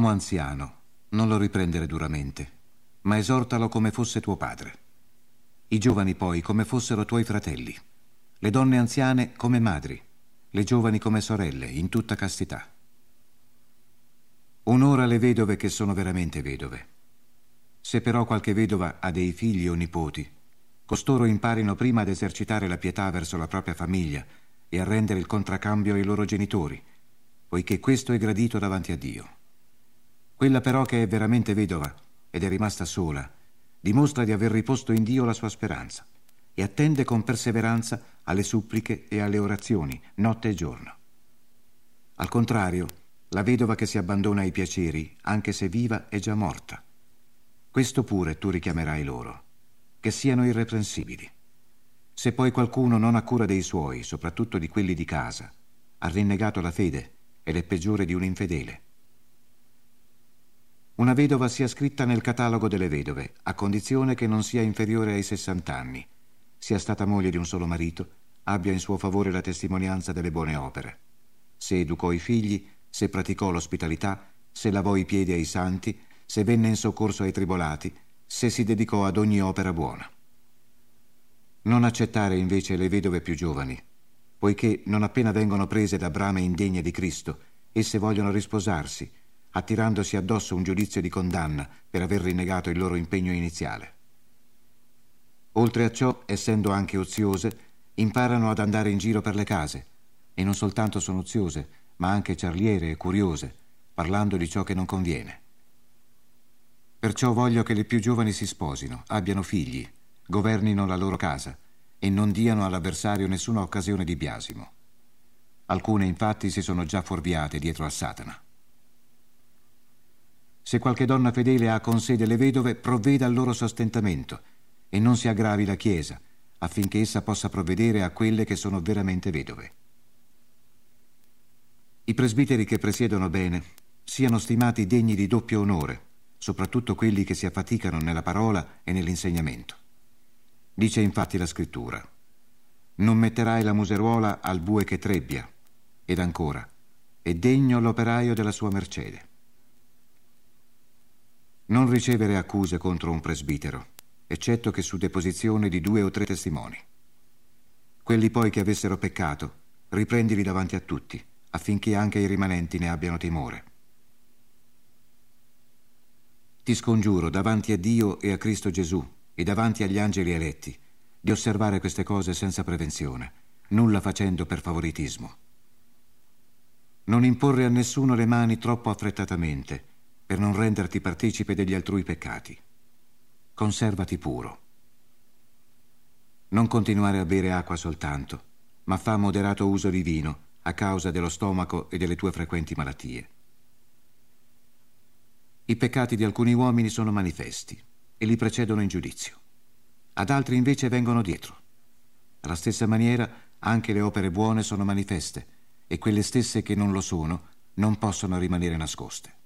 L'uomo anziano non lo riprendere duramente, ma esortalo come fosse tuo padre. I giovani poi come fossero tuoi fratelli, le donne anziane come madri, le giovani come sorelle, in tutta castità. Onora le vedove che sono veramente vedove. Se però qualche vedova ha dei figli o nipoti, costoro imparino prima ad esercitare la pietà verso la propria famiglia e a rendere il contracambio ai loro genitori, poiché questo è gradito davanti a Dio. Quella però che è veramente vedova ed è rimasta sola, dimostra di aver riposto in Dio la sua speranza e attende con perseveranza alle suppliche e alle orazioni, notte e giorno. Al contrario, la vedova che si abbandona ai piaceri, anche se viva, è già morta. Questo pure tu richiamerai loro, che siano irreprensibili. Se poi qualcuno non ha cura dei suoi, soprattutto di quelli di casa, ha rinnegato la fede ed è peggiore di un infedele. Una vedova sia scritta nel catalogo delle vedove, a condizione che non sia inferiore ai 60 anni, sia stata moglie di un solo marito, abbia in suo favore la testimonianza delle buone opere. Se educò i figli, se praticò l'ospitalità, se lavò i piedi ai santi, se venne in soccorso ai tribolati, se si dedicò ad ogni opera buona. Non accettare invece le vedove più giovani, poiché non appena vengono prese da brame indegne di Cristo, esse vogliono risposarsi, attirandosi addosso un giudizio di condanna per aver rinnegato il loro impegno iniziale. Oltre a ciò, essendo anche oziose, imparano ad andare in giro per le case, e non soltanto sono oziose, ma anche ciarliere e curiose, parlando di ciò che non conviene. Perciò voglio che le più giovani si sposino, abbiano figli, governino la loro casa e non diano all'avversario nessuna occasione di biasimo. Alcune infatti si sono già fuorviate dietro a Satana. Se qualche donna fedele ha con sé delle vedove, provveda al loro sostentamento e non si aggravi la Chiesa, affinché essa possa provvedere a quelle che sono veramente vedove. I presbiteri che presiedono bene siano stimati degni di doppio onore, soprattutto quelli che si affaticano nella parola e nell'insegnamento. Dice infatti la Scrittura: non metterai la museruola al bue che trebbia, ed ancora, è degno l'operaio della sua mercede. Non ricevere accuse contro un presbitero, eccetto che su deposizione di 2 o 3 testimoni. Quelli poi che avessero peccato, riprendili davanti a tutti, affinché anche i rimanenti ne abbiano timore. Ti scongiuro davanti a Dio e a Cristo Gesù e davanti agli angeli eletti di osservare queste cose senza prevenzione, nulla facendo per favoritismo. Non imporre a nessuno le mani troppo affrettatamente, per non renderti partecipe degli altrui peccati. Conservati puro. Non continuare a bere acqua soltanto, ma fa moderato uso di vino a causa dello stomaco e delle tue frequenti malattie. I peccati di alcuni uomini sono manifesti e li precedono in giudizio. Ad altri invece vengono dietro. Alla stessa maniera anche le opere buone sono manifeste e quelle stesse che non lo sono non possono rimanere nascoste.